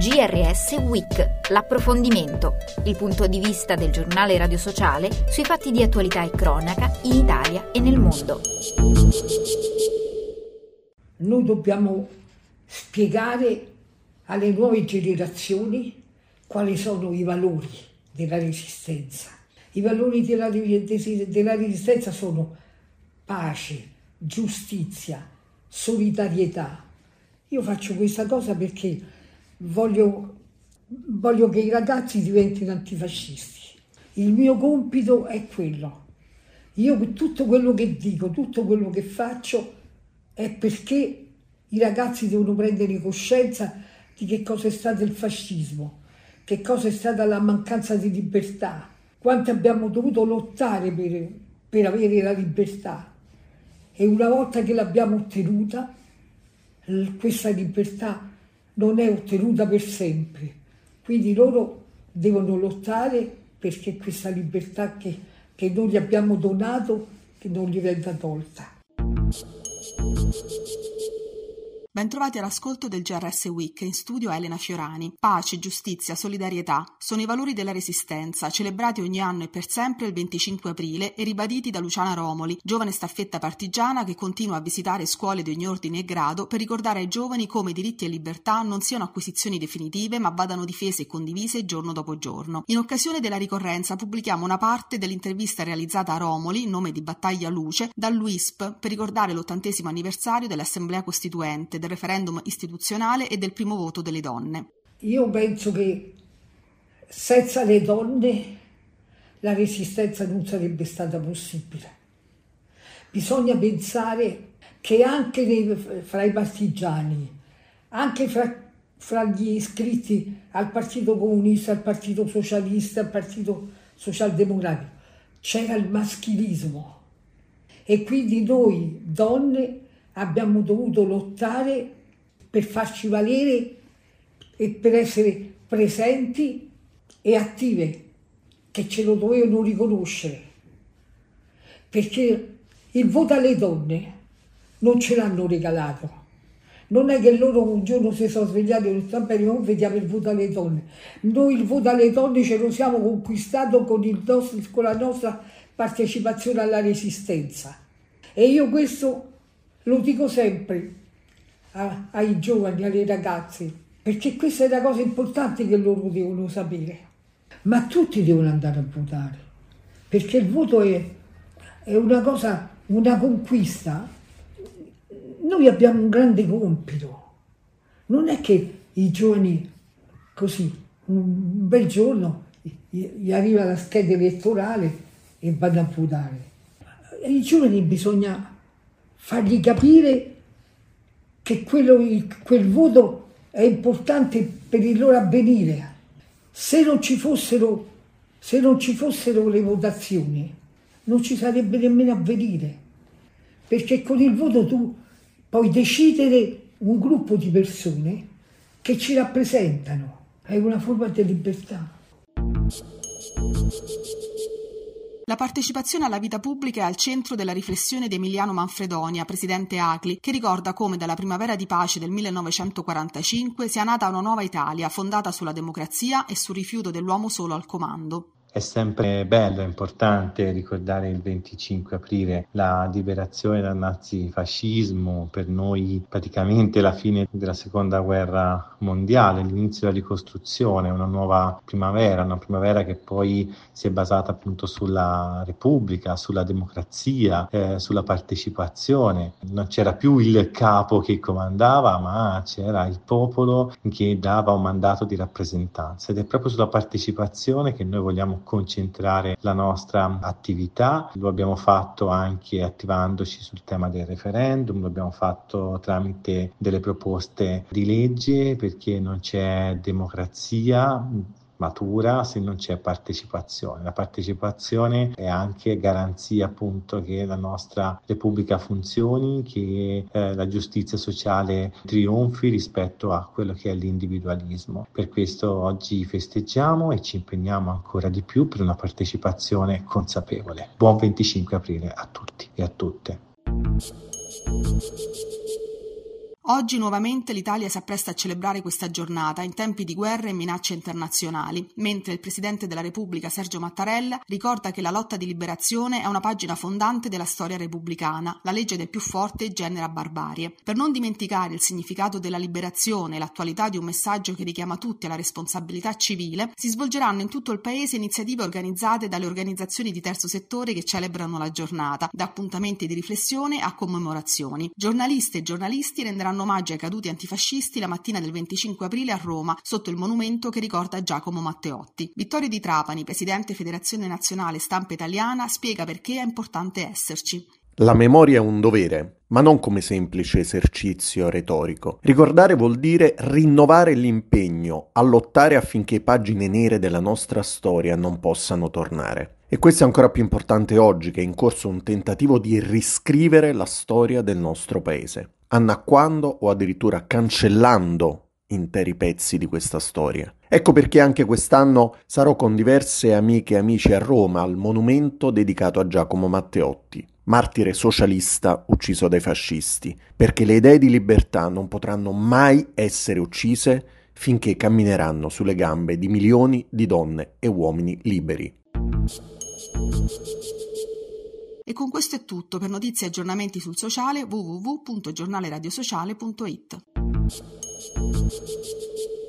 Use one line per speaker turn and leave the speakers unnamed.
GRS Week, l'approfondimento, il punto di vista del giornale Radio Sociale sui fatti di attualità e cronaca in Italia e nel mondo.
Noi dobbiamo spiegare alle nuove generazioni quali sono i valori della Resistenza. I valori della Resistenza sono pace, giustizia, solidarietà. Io faccio questa cosa perché voglio che i ragazzi diventino antifascisti. Il mio compito è quello. Io tutto quello che dico, tutto quello che faccio è perché i ragazzi devono prendere coscienza di che cosa è stato il fascismo, che cosa è stata la mancanza di libertà, quanto abbiamo dovuto lottare per avere la libertà. E una volta che l'abbiamo ottenuta, questa libertà non è ottenuta per sempre. Quindi loro devono lottare perché questa libertà che noi gli abbiamo donato, che non gli venga tolta.
Bentrovati all'ascolto del GRS Week, in studio Elena Fiorani. Pace, giustizia, solidarietà sono i valori della Resistenza, celebrati ogni anno e per sempre il 25 aprile e ribaditi da Luciana Romoli, giovane staffetta partigiana che continua a visitare scuole di ogni ordine e grado per ricordare ai giovani come diritti e libertà non siano acquisizioni definitive ma vadano difese e condivise giorno dopo giorno. In occasione della ricorrenza pubblichiamo una parte dell'intervista realizzata a Romoli, in nome di Battaglia Luce, dall'UISP per ricordare l'80° anniversario dell'Assemblea Costituente, del referendum istituzionale e del primo voto delle donne.
Io penso che senza le donne la Resistenza non sarebbe stata possibile. Bisogna pensare che anche fra i partigiani, anche fra gli iscritti al Partito Comunista, al Partito Socialista, al Partito Socialdemocratico, c'era il maschilismo e quindi noi donne abbiamo dovuto lottare per farci valere e per essere presenti e attive, che ce lo dovevano riconoscere. Perché il voto alle donne non ce l'hanno regalato. Non è che loro un giorno si sono svegliati e hanno detto: bene, non vediamo il voto alle donne. Noi il voto alle donne ce lo siamo conquistato con la nostra partecipazione alla Resistenza. E io questo lo dico sempre ai giovani, alle ragazze, perché questa è una cosa importante che loro devono sapere. Ma tutti devono andare a votare, perché il voto è una cosa, una conquista. Noi abbiamo un grande compito. Non è che i giovani così, un bel giorno, gli arriva la scheda elettorale e vanno a votare. I giovani bisogna fargli capire che quel voto è importante per il loro avvenire. Se non ci fossero le votazioni, non ci sarebbe nemmeno avvenire, perché con il voto tu puoi decidere un gruppo di persone che ci rappresentano. È una forma di libertà.
La partecipazione alla vita pubblica è al centro della riflessione di Emiliano Manfredonia, presidente ACLI, che ricorda come dalla primavera di pace del 1945 sia nata una nuova Italia fondata sulla democrazia e sul rifiuto dell'uomo solo al comando.
È sempre bello, è importante ricordare il 25 aprile, la liberazione dal nazifascismo, per noi praticamente la fine della seconda guerra mondiale, l'inizio della ricostruzione, una nuova primavera, una primavera che poi si è basata appunto sulla Repubblica, sulla democrazia, sulla partecipazione. Non c'era più il capo che comandava, ma c'era il popolo che dava un mandato di rappresentanza, ed è proprio sulla partecipazione che noi vogliamo concentrare la nostra attività. Lo abbiamo fatto anche attivandoci sul tema del referendum, lo abbiamo fatto tramite delle proposte di legge, perché non c'è democrazia matura se non c'è partecipazione. La partecipazione è anche garanzia appunto che la nostra Repubblica funzioni, che la giustizia sociale trionfi rispetto a quello che è l'individualismo. Per questo oggi festeggiamo e ci impegniamo ancora di più per una partecipazione consapevole. Buon 25 aprile a tutti e a tutte.
Oggi nuovamente l'Italia si appresta a celebrare questa giornata in tempi di guerra e minacce internazionali, mentre il Presidente della Repubblica Sergio Mattarella ricorda che la lotta di liberazione è una pagina fondante della storia repubblicana, la legge del più forte genera barbarie. Per non dimenticare il significato della liberazione e l'attualità di un messaggio che richiama tutti alla responsabilità civile, si svolgeranno in tutto il paese iniziative organizzate dalle organizzazioni di terzo settore che celebrano la giornata, da appuntamenti di riflessione a commemorazioni. Giornaliste e giornalisti renderanno omaggio ai caduti antifascisti la mattina del 25 aprile a Roma, sotto il monumento che ricorda Giacomo Matteotti. Vittorio Di Trapani, presidente Federazione Nazionale Stampa Italiana, spiega perché è importante esserci.
La memoria è un dovere, ma non come semplice esercizio retorico. Ricordare vuol dire rinnovare l'impegno a lottare affinché pagine nere della nostra storia non possano tornare. E questo è ancora più importante oggi, che è in corso un tentativo di riscrivere la storia del nostro paese, annacquando o addirittura cancellando interi pezzi di questa storia. Ecco perché anche quest'anno sarò con diverse amiche e amici a Roma al monumento dedicato a Giacomo Matteotti, martire socialista ucciso dai fascisti, perché le idee di libertà non potranno mai essere uccise finché cammineranno sulle gambe di milioni di donne e uomini liberi.
E con questo è tutto. Per notizie e aggiornamenti sul sociale www.giornaleradiosociale.it.